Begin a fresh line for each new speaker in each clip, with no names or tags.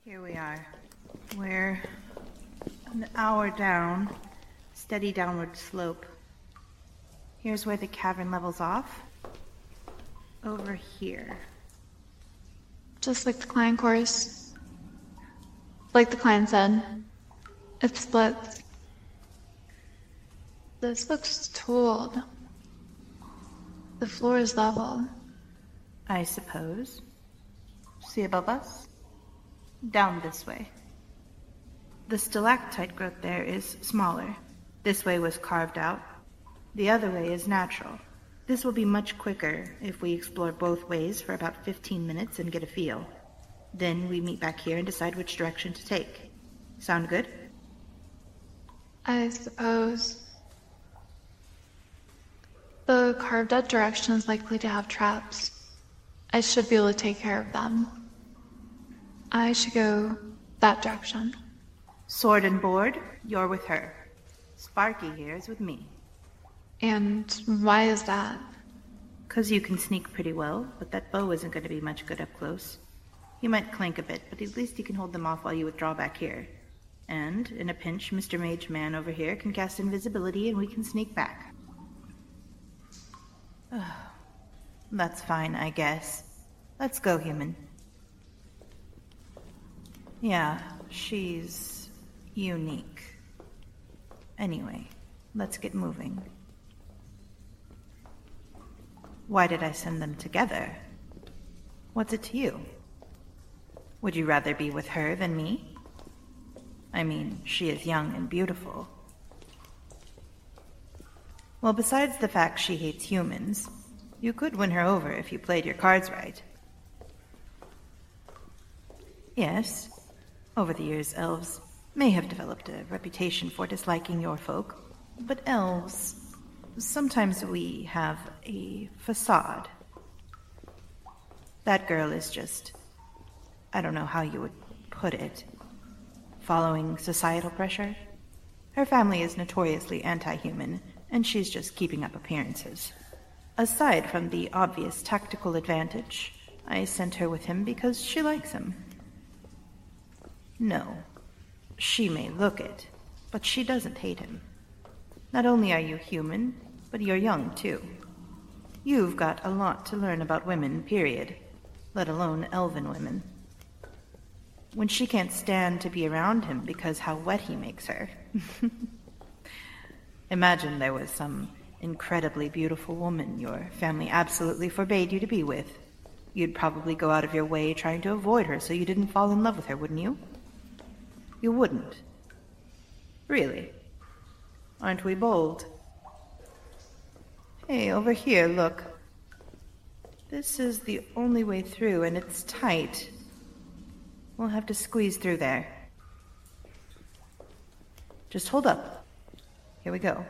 Here we are. We're an hour down, steady downward slope. Here's where the cavern levels off. Over here.
Just like the clan course. Like the clan said. It splits. This looks tooled. The floor is level.
I suppose. See above us? Down this way. The stalactite growth there is smaller. This way was carved out. The other way is natural. This will be much quicker if we explore both ways for about 15 minutes and get a feel. Then we meet back here and decide which direction to take. Sound good?
I suppose. The carved out direction is likely to have traps. I should be able to take care of them. I should go that direction.
Sword and board, you're with her. Sparky here is with me.
And why is that?
'Cause you can sneak pretty well, but that bow isn't going to be much good up close. You might clank a bit, but at least you can hold them off while you withdraw back here. And, in a pinch, Mr. Mage Man over here can cast invisibility and we can sneak back. That's fine, I guess. Let's go, human. Yeah, she's unique. Anyway, let's get moving. Why did I send them together? What's it to you? Would you rather be with her than me? I mean, she is young and beautiful. Well, besides the fact she hates humans, you could win her over if you played your cards right. Yes, over the years, elves may have developed a reputation for disliking your folk, but elves, sometimes we have a facade. That girl is just, I don't know how you would put it, following societal pressure. Her family is notoriously anti-human, and she's just keeping up appearances. Aside from the obvious tactical advantage, I sent her with him because she likes him. No, she may look it, but she doesn't hate him. Not only are you human, but you're young, too. You've got a lot to learn about women, period, let alone elven women. When she can't stand to be around him because how wet he makes her. Imagine there was some incredibly beautiful woman your family absolutely forbade you to be with. You'd probably go out of your way trying to avoid her so you didn't fall in love with her, wouldn't you? You wouldn't. Really? Aren't we bold? Hey, over here, look. This is the only way through, and it's tight. We'll have to squeeze through there. Just hold up. Here we go.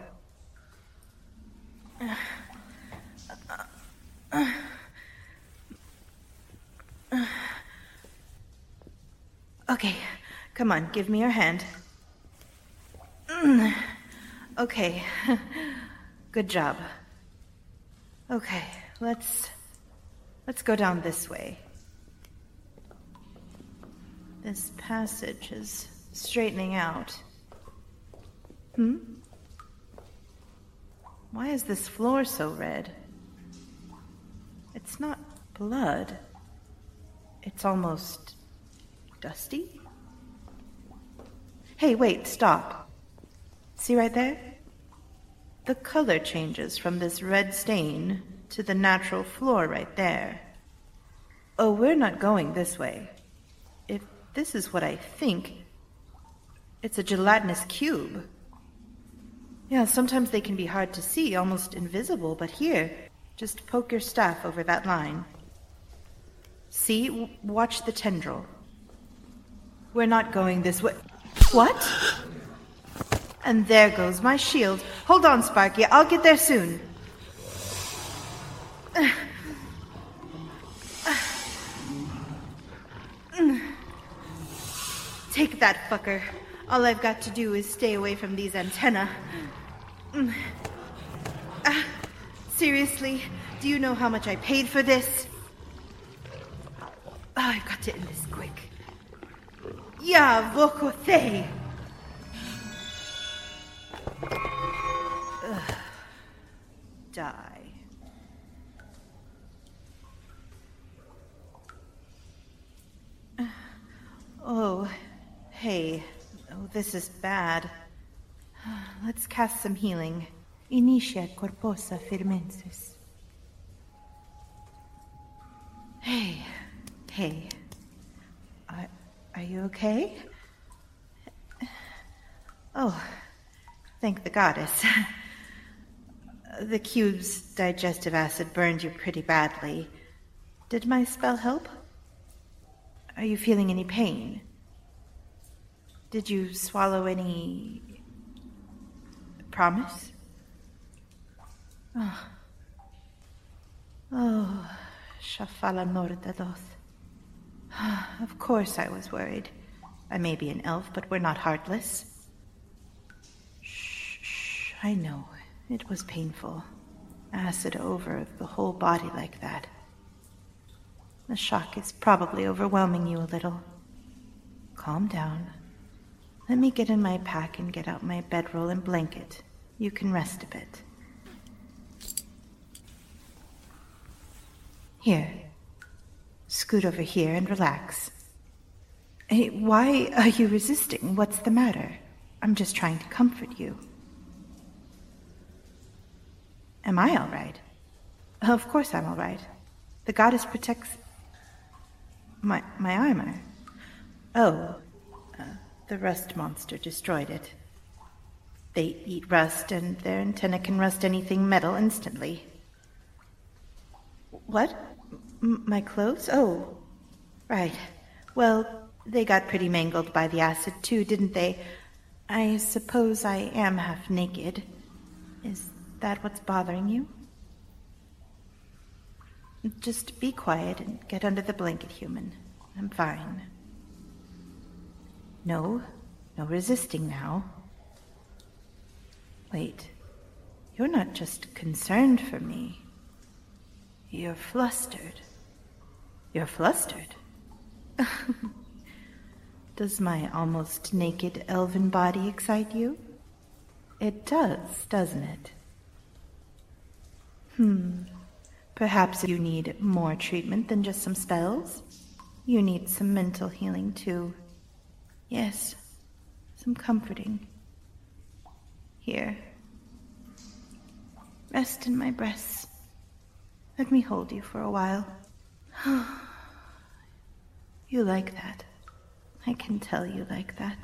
Okay, come on, give me your hand. Okay, good job. Okay, let's go down this way. This passage is straightening out. Why is this floor so red? It's not blood. It's almost dusty. Hey, wait, stop. See right there? The color changes from this red stain to the natural floor right there. Oh, we're not going this way. If this is what I think, it's a gelatinous cube. Yeah, sometimes they can be hard to see, almost invisible, but here, just poke your staff over that line. See? Watch the tendril. We're not going this way. What? And there goes my shield. Hold on, Sparky. I'll get there soon. Take that, fucker. All I've got to do is stay away from these antennae. Seriously? Do you know how much I paid for this? I've got to end this quick. Ya vokothe. Die. Oh, hey. Oh, this is bad. Let's cast some healing. Initia corposa firmensis. Hey. Are you okay? Oh, thank the goddess. The cube's digestive acid burned you pretty badly. Did my spell help? Are you feeling any pain? Did you swallow any... promise? Oh, Shafala Nordadoth. Of course I was worried. I may be an elf, but we're not heartless. Shh, I know. It was painful. Acid over the whole body like that. The shock is probably overwhelming you a little. Calm down. Let me get in my pack and get out my bedroll and blanket. You can rest a bit. Here. Scoot over here and relax. Hey, why are you resisting? What's the matter? I'm just trying to comfort you. Am I all right? Of course I'm all right. The goddess protects my armor. Oh, the rust monster destroyed it. They eat rust, and their antenna can rust anything metal instantly. What? My clothes? Oh, right. Well, they got pretty mangled by the acid too, didn't they? I suppose I am half naked. Is that what's bothering you? Just be quiet and get under the blanket, human. I'm fine. No resisting now. Wait, you're not just concerned for me. You're flustered. You're flustered? Does my almost naked elven body excite you? It does, doesn't it? Perhaps you need more treatment than just some spells. You need some mental healing too. Yes, some comforting. Here. Rest in my breasts. Let me hold you for a while. You like that. I can tell you like that.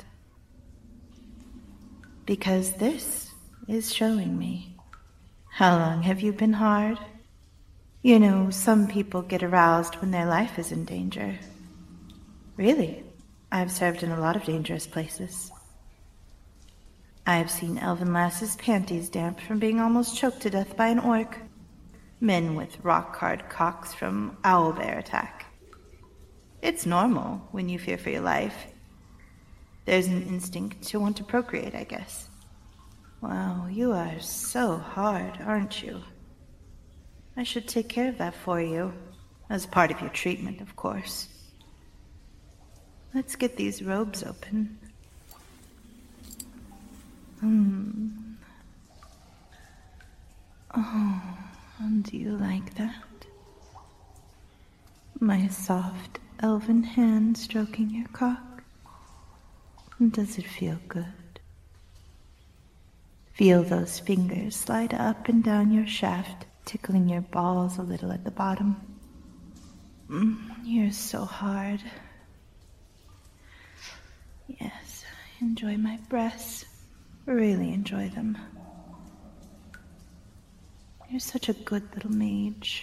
Because this is showing me. How long have you been hard? You know, some people get aroused when their life is in danger. Really, I've served in a lot of dangerous places. I've seen elven lasses' panties damp from being almost choked to death by an orc. Men with rock-hard cocks from owlbear attack. It's normal when you fear for your life. There's an instinct to want to procreate, I guess. Wow, you are so hard, aren't you? I should take care of that for you. As part of your treatment, of course. Let's get these robes open. Oh, do you like that? My soft elven hand stroking your cock. Does it feel good? Feel those fingers slide up and down your shaft, tickling your balls a little at the bottom. You're so hard. Yes, enjoy my breasts. Really enjoy them. You're such a good little mage.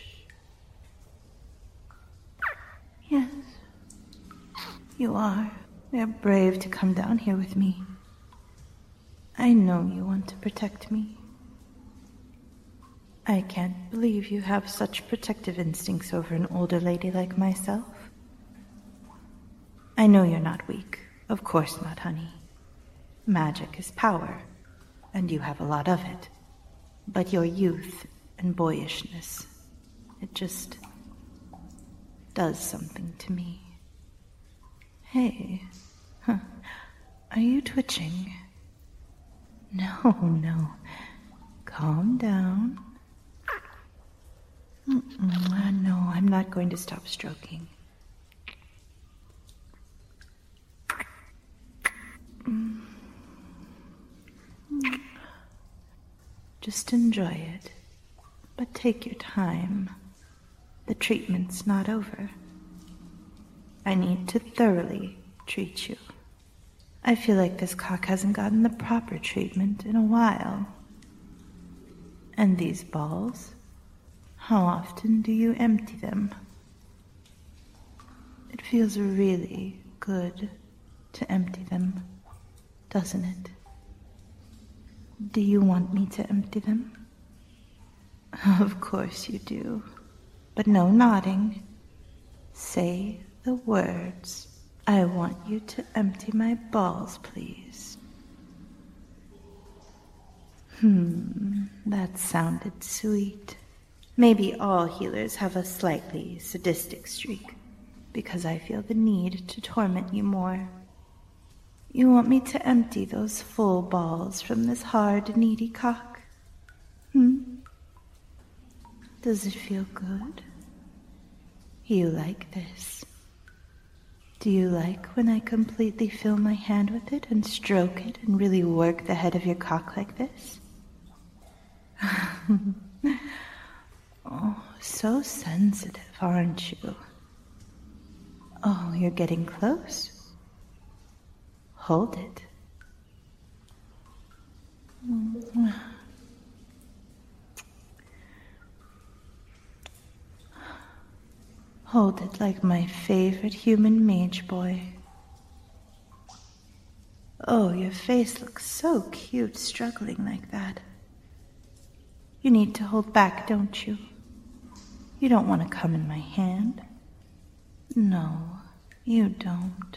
Yes, you are. You're brave to come down here with me. I know you want to protect me. I can't believe you have such protective instincts over an older lady like myself. I know you're not weak. Of course not, honey. Magic is power, and you have a lot of it. But your youth and boyishness, it just does something to me. Hey, Are you twitching? No. Calm down. No, I'm not going to stop stroking. Just enjoy it, but take your time. The treatment's not over. I need to thoroughly treat you. I feel like this cock hasn't gotten the proper treatment in a while. And these balls, how often do you empty them? It feels really good to empty them, doesn't it? Do you want me to empty them? Of course you do. But no nodding. Say the words. I want you to empty my balls, please. That sounded sweet. Maybe all healers have a slightly sadistic streak, because I feel the need to torment you more. You want me to empty those full balls from this hard, needy cock? Does it feel good? You like this? Do you like when I completely fill my hand with it and stroke it and really work the head of your cock like this? Oh, so sensitive, aren't you? Oh, you're getting close. Hold it. Hold it like my favorite human mage boy. Oh, your face looks so cute struggling like that. You need to hold back, don't you? You don't want to come in my hand. No, you don't.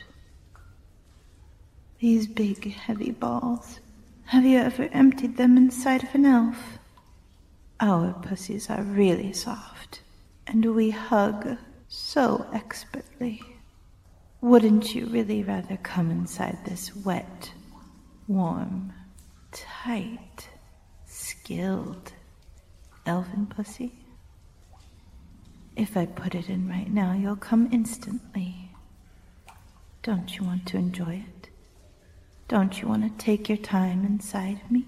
These big, heavy balls. Have you ever emptied them inside of an elf? Our pussies are really soft, and we hug so expertly. Wouldn't you really rather come inside this wet, warm, tight, skilled elven pussy? If I put it in right now, you'll come instantly. Don't you want to enjoy it? Don't you want to take your time inside me?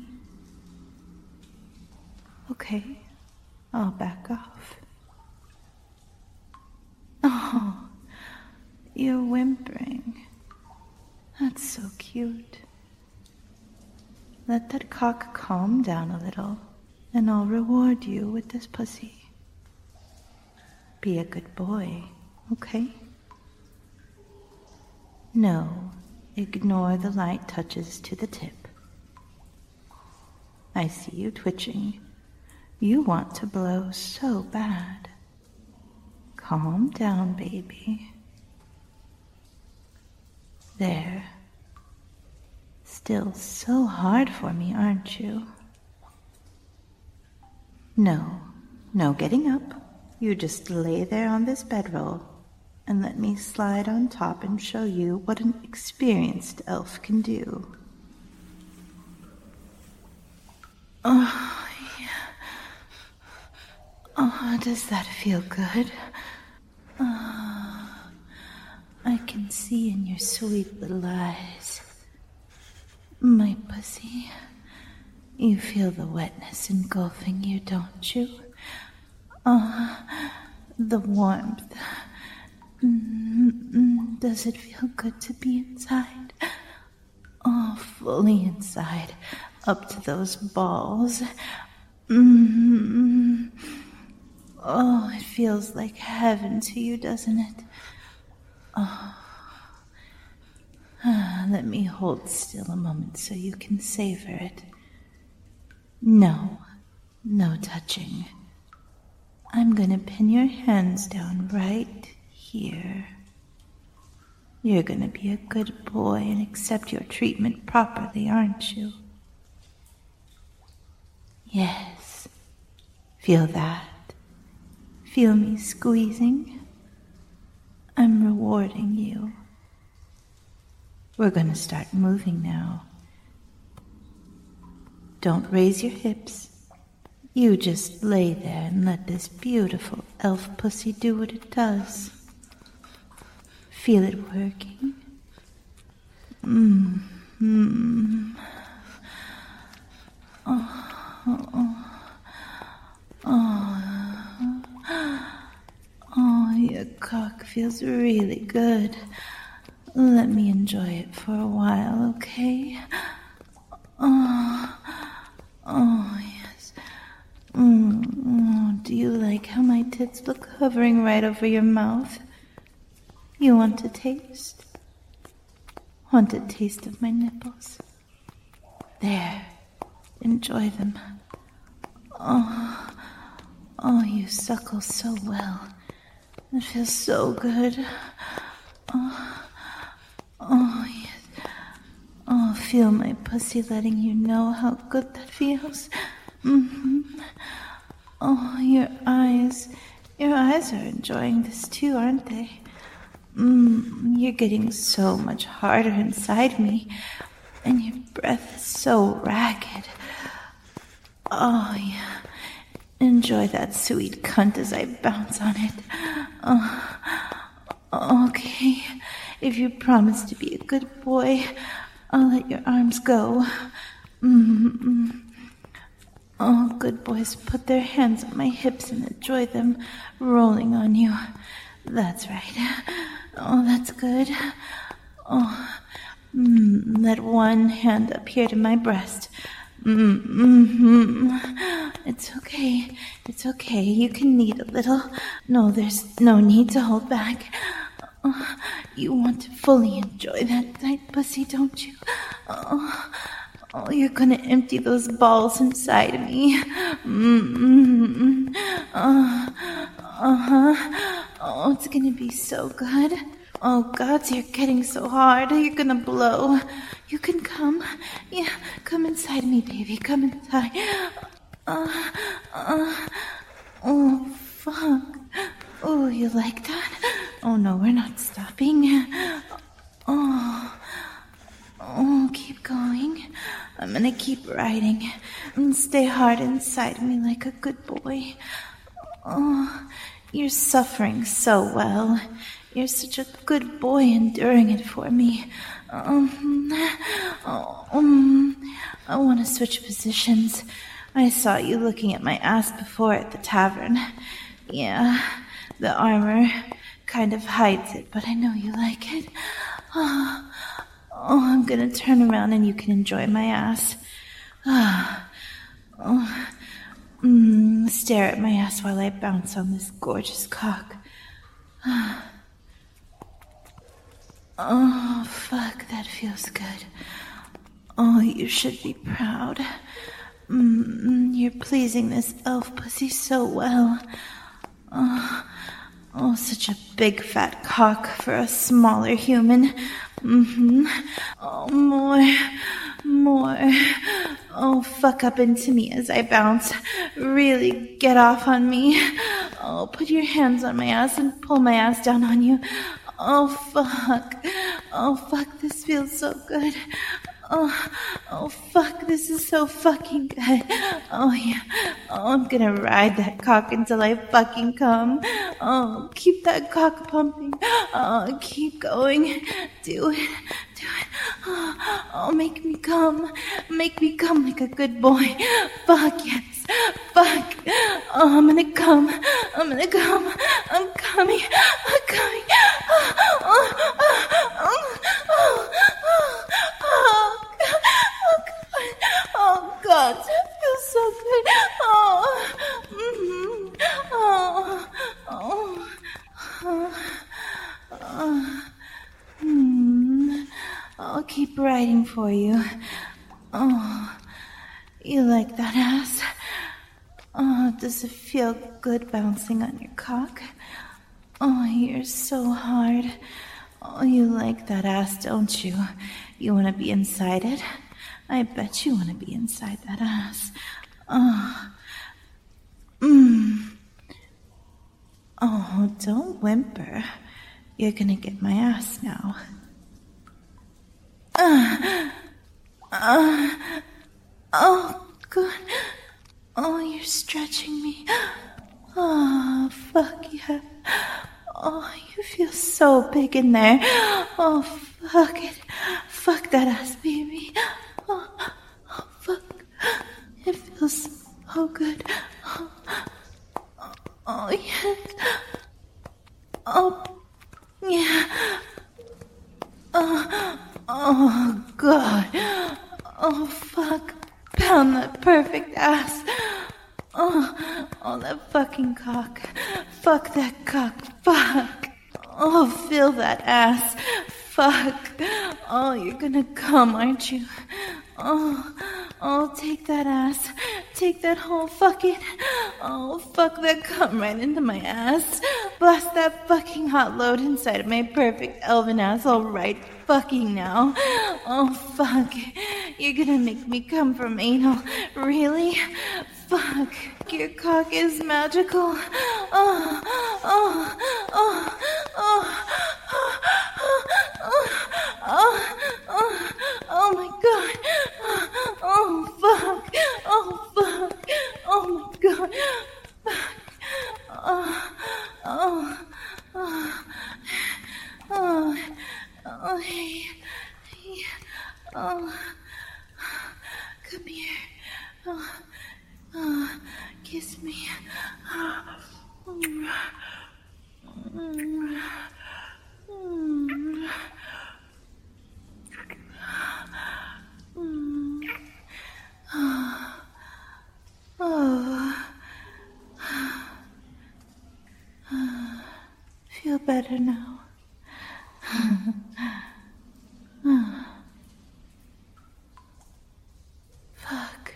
Okay, I'll back off. Oh, you're whimpering. That's so cute. Let that cock calm down a little, and I'll reward you with this pussy. Be a good boy, okay? No, ignore the light touches to the tip. I see you twitching. You want to blow so bad. Calm down, baby. There. Still so hard for me, aren't you? No getting up. You just lay there on this bedroll and let me slide on top and show you what an experienced elf can do. Oh, yeah. Oh, does that feel good? I can see in your sweet little eyes. My pussy, you feel the wetness engulfing you, don't you? The warmth. Does it feel good to be inside? Oh, fully inside, up to those balls. Oh, it feels like heaven to you, doesn't it? Oh. Let me hold still a moment so you can savor it. No touching. I'm gonna pin your hands down right here. You're gonna be a good boy and accept your treatment properly, aren't you? Yes. Feel that? Feel me squeezing? I'm rewarding you. We're gonna start moving now. Don't raise your hips. You just lay there and let this beautiful elf pussy do what it does. Feel it working? Oh, your cock feels really good. Let me enjoy it for a while, okay? Oh, yes. Do you like how my tits look hovering right over your mouth? You want to taste? Want a taste of my nipples? There. Enjoy them. Oh, you suckle so well. It feels so good. Oh, yes. Oh, feel my pussy letting you know how good that feels. Oh, your eyes. Your eyes are enjoying this too, aren't they? You're getting so much harder inside me, and your breath is so ragged. Oh, yeah. Enjoy that sweet cunt as I bounce on it. Okay. If you promise to be a good boy, I'll let your arms go. Oh, good boys put their hands on my hips and enjoy them rolling on you. That's right. Oh, that's good. Oh, let one hand up here to my breast. It's okay. It's okay. You can knead a little. No, there's no need to hold back. You want to fully enjoy that tight pussy, don't you? Oh, you're gonna empty those balls inside of me. Oh, it's gonna be so good. Oh, God, you're getting so hard. You're gonna blow. You can come. Yeah, come inside me, baby. Come inside. Oh, fuck. Oh, you like that? Oh, no, we're not stopping. Oh, keep going. I'm gonna keep riding and stay hard inside me like a good boy. Oh, you're suffering so well. You're such a good boy enduring it for me. I want to switch positions. I saw you looking at my ass before at the tavern. Yeah, the armor kind of hides it, but I know you like it. Oh, I'm gonna turn around and you can enjoy my ass. Stare at my ass while I bounce on this gorgeous cock. Oh, fuck, that feels good. Oh, you should be proud. You're pleasing this elf pussy so well. Oh, such a big fat cock for a smaller human. Oh, more. Oh, fuck up into me as I bounce. Really get off on me. Oh, put your hands on my ass and pull my ass down on you. Oh, fuck, this feels so good. Oh, fuck, this is so fucking good. Oh, yeah. Oh, I'm gonna ride that cock until I fucking come. Oh, keep that cock pumping. Oh, keep going. Do it. Oh, make me come. Make me come like a good boy. Fuck, yes. Fuck. Oh, I'm gonna come. I'm coming. Oh, God, that feels so good. I'll keep riding for you. Oh, you like that ass? Oh, does it feel good bouncing on your cock? Oh, you're so hard. Oh, you like that ass, don't you? You want to be inside it? I bet you want to be inside that ass. Oh, don't whimper. You're gonna get my ass now. Oh, good. Oh, you're stretching me. Oh, fuck yeah. Oh, you feel so big in there. Oh, fuck it. Fuck that ass, baby. Oh, fuck. It feels so good. Oh, yes. Oh, yeah. Oh, God. Oh, fuck. Pound that perfect ass. Oh, that fucking cock. Fuck that cock. Fuck. Oh, feel that ass. Fuck. Oh, you're gonna come, aren't you? Oh, take that ass. Take that whole fucking... Oh, fuck that cum right into my ass. Blast that fucking hot load inside of my perfect elven asshole right fucking now. Oh, fuck. You're gonna make me come from anal. Really? Fuck. Your cock is magical. Oh my god. Oh, fuck. Oh, fuck. Oh my god. Hey. Come here. Kiss me. Feel better now. Fuck.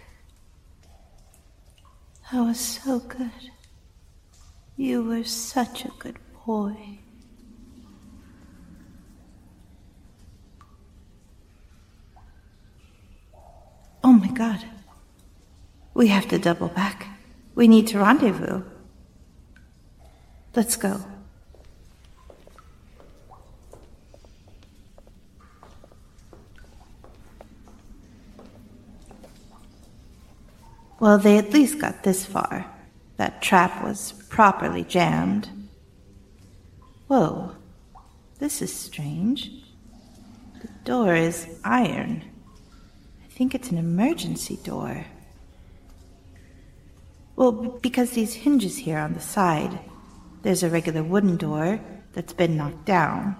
That was so good. You were such a good boy. Oh my god. We have to double back. We need to rendezvous. Let's go. Well, they at least got this far. That trap was properly jammed. Whoa, this is strange. The door is iron. I think it's an emergency door. Well, because these hinges here on the side, there's a regular wooden door that's been knocked down.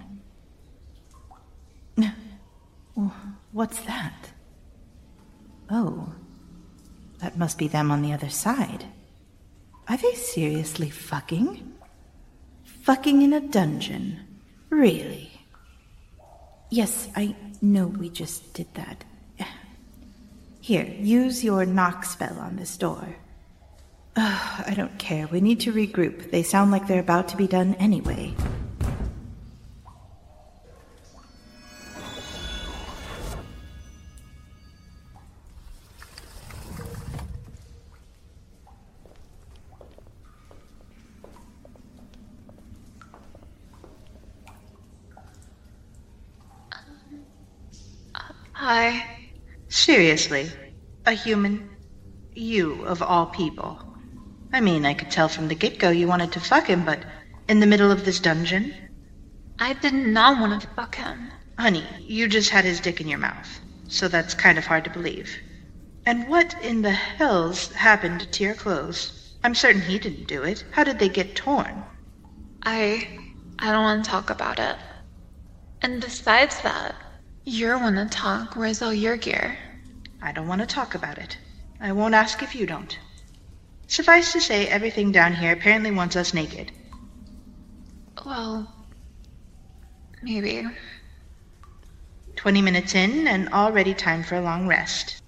What's that? Oh. That must be them on the other side. Are they seriously fucking? Fucking in a dungeon? Really? Yes, I know we just did that. Here, use your knock spell on this door. I don't care. We need to regroup. They sound like they're about to be done anyway.
Hi.
Seriously? A human? You, of all people. I mean, I could tell from the get-go you wanted to fuck him, but in the middle of this dungeon?
I did not want to fuck him.
Honey, you just had his dick in your mouth, so that's kind of hard to believe. And what in the hells happened to your clothes? I'm certain he didn't do it. How did they get torn?
I don't want to talk about it. And besides that, you want to talk. Where's all your gear?
I don't want to talk about it. I won't ask if you don't. Suffice to say, everything down here apparently wants us naked.
Well, maybe.
20 minutes in, and already time for a long rest.